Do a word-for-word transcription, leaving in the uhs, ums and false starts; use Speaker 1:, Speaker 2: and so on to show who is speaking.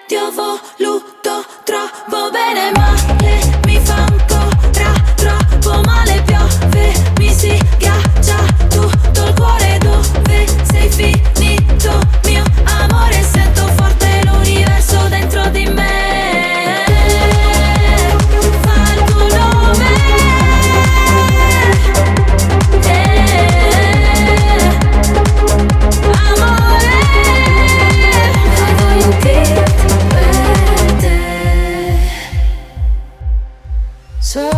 Speaker 1: ti ho voluto troppo bene, male mi fa ancora troppo male, piove, mi si ghiaccia